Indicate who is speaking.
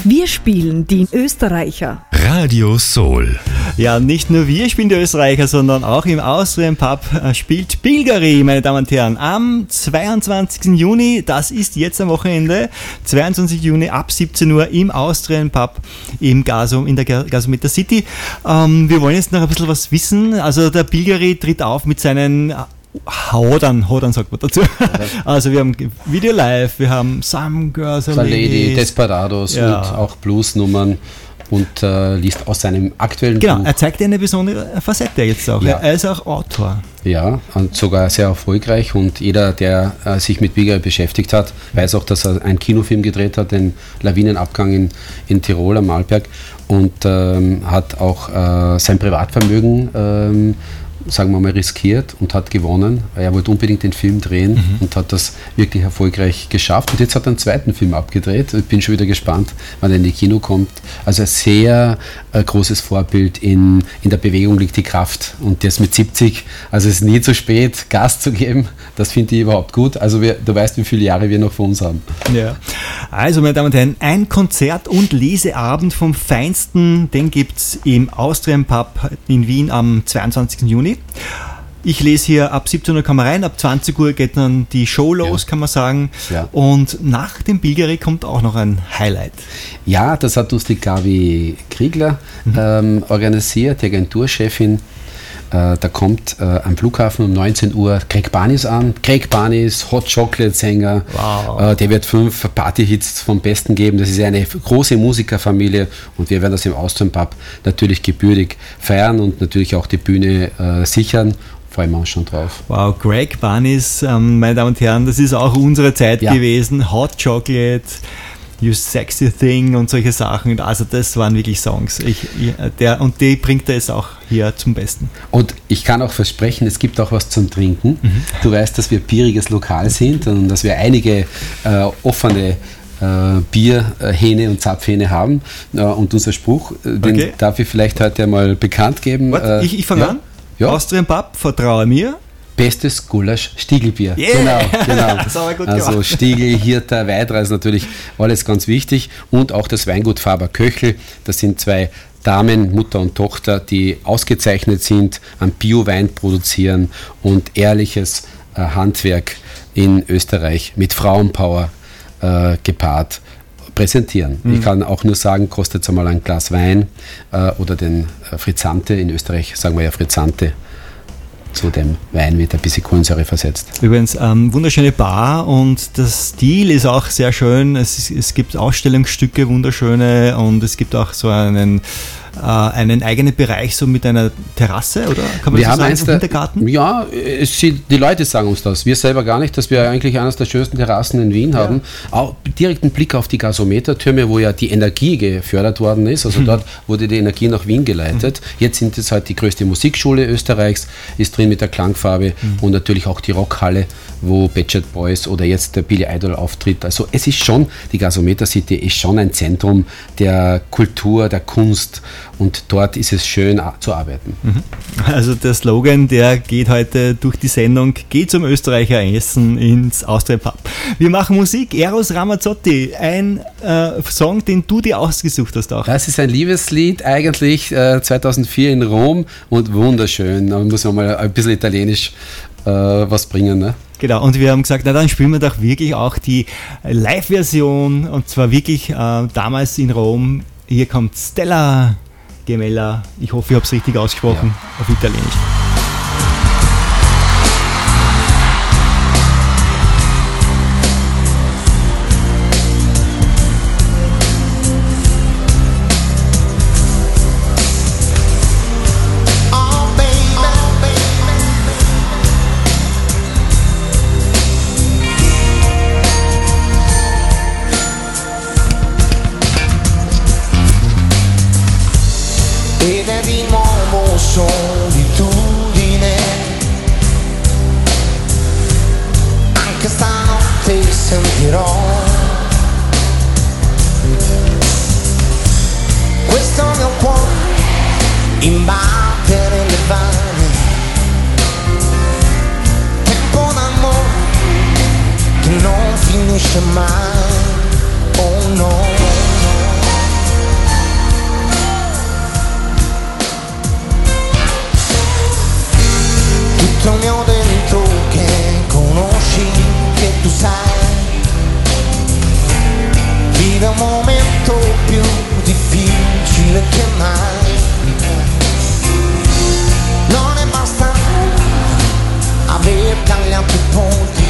Speaker 1: Wir spielen die Österreicher.
Speaker 2: Radio Soul.
Speaker 3: Ja, nicht nur wir spielen die Österreicher, sondern auch im Austrian Pub spielt Pilgeri, meine Damen und Herren. Am 22. Juni, das ist jetzt am Wochenende, 22. Juni ab 17 Uhr im Austrian Pub in der Gasometer City. Wir wollen jetzt noch ein bisschen was wissen. Also der Pilgeri tritt auf mit seinen Hodern sagt man dazu. Also wir haben Video Live, wir haben Some Girls
Speaker 4: A Lady, Desperados und auch Bluesnummern und liest aus seinem aktuellen Buch.
Speaker 3: Genau, er zeigt eine besondere Facette jetzt auch. Ja. Er ist auch Autor. Ja,
Speaker 4: und sogar sehr erfolgreich, und jeder, der sich mit Pilgeri beschäftigt hat, weiß auch, dass er einen Kinofilm gedreht hat, den Lawinenabgang in Tirol am Arlberg, und hat auch sein Privatvermögen sagen wir mal, riskiert und hat gewonnen. Er wollte unbedingt den Film drehen und hat das wirklich erfolgreich geschafft. Und jetzt hat er einen zweiten Film abgedreht. Ich bin schon wieder gespannt, wann er in die Kino kommt. Also ein sehr großes Vorbild. In der Bewegung liegt die Kraft. Und das mit 70, also es ist nie zu spät, Gas zu geben. Das finde ich überhaupt gut. Also du weißt, wie viele Jahre wir noch vor uns haben.
Speaker 3: Ja. Also, meine Damen und Herren, ein Konzert- und Leseabend vom Feinsten, den gibt es im Austrian Pub in Wien am 22. Juni. Ich lese hier, ab 17 Uhr kann man rein, ab 20 Uhr geht dann die Show los, kann man sagen. Ja. Und nach dem Pilgeri kommt auch noch ein Highlight.
Speaker 4: Ja, das hat uns die Gabi Kriegler organisiert, die Agenturchefin. Da kommt am Flughafen um 19 Uhr Greg Barnis an. Greg Barnis, Hot Chocolate Sänger. Wow. Der wird 5 Partyhits vom Besten geben. Das ist eine große Musikerfamilie, und wir werden das im Austrian Pub natürlich gebührend feiern und natürlich auch die Bühne sichern. Freuen wir uns schon drauf.
Speaker 3: Wow, Greg Barnis, meine Damen und Herren, das ist auch unsere Zeit gewesen. Hot Chocolate, You Sexy Thing und solche Sachen. Also das waren wirklich Songs. Und die bringt er jetzt auch hier zum Besten.
Speaker 4: Und ich kann auch versprechen, es gibt auch was zum Trinken. Du weißt, dass wir bieriges Lokal sind und dass wir einige offene Bierhähne und Zapfhähne haben. Und unser Spruch, den darf ich vielleicht heute einmal bekannt geben.
Speaker 3: Ich fange an. Ja. Austrian Pub, vertraue mir.
Speaker 4: Bestes Gulasch Stiegelbier.
Speaker 3: Yeah.
Speaker 4: Genau.
Speaker 3: Das haben wir gut
Speaker 4: also
Speaker 3: gemacht.
Speaker 4: Stiegel, Hirter, Weidra ist natürlich alles ganz wichtig. Und auch das Weingut Faber-Köchel. Das sind 2 Damen, Mutter und Tochter, die ausgezeichnet sind, an Bio-Wein produzieren und ehrliches Handwerk in Österreich mit Frauenpower gepaart präsentieren. Ich kann auch nur sagen, kostet es einmal ein Glas Wein oder den Frizzante. In Österreich sagen wir ja Frizzante. Zu dem Wein wird ein bisschen Kohlensäure versetzt.
Speaker 3: Übrigens, wunderschöne Bar, und der Stil ist auch sehr schön. Es gibt Ausstellungsstücke, wunderschöne, und es gibt auch so einen eigenen Bereich so mit einer Terrasse, oder? Kann man das so sagen, Hintergarten?
Speaker 4: Ja, die Leute sagen uns das. Wir selber gar nicht, dass wir eigentlich eines der schönsten Terrassen in Wien haben. Auch direkten Blick auf die Gasometertürme, wo ja die Energie gefördert worden ist. Also dort wurde die Energie nach Wien geleitet. Jetzt sind es halt die größte Musikschule Österreichs, ist drin mit der Klangfarbe, und natürlich auch die Rockhalle, wo Pet Shop Boys oder jetzt der Billy Idol auftritt. Also es ist schon, die Gasometer City ist schon ein Zentrum der Kultur, der Kunst, und dort ist es schön zu arbeiten.
Speaker 3: Also der Slogan, der geht heute durch die Sendung, geht zum Österreicher Essen ins Austrian Pub. Wir machen Musik, Eros Ramazzotti, ein Song, den du dir ausgesucht hast auch.
Speaker 4: Das ist ein Liebeslied, eigentlich 2004 in Rom, und wunderschön. Da muss man mal ein bisschen italienisch was bringen, ne?
Speaker 3: Genau, und wir haben gesagt, na dann spielen wir doch wirklich auch die Live-Version, und zwar wirklich damals in Rom. Hier kommt Stella Gemella, ich hoffe, ich habe es richtig ausgesprochen, auf Italienisch.
Speaker 5: Ed è di nuovo solitudine, anche stanotte sentirò questo mio cuore imbattere nelle vane, tempo d'amore che non finisce mai, oh no. stile che mai non è basta aver tagliato i ponti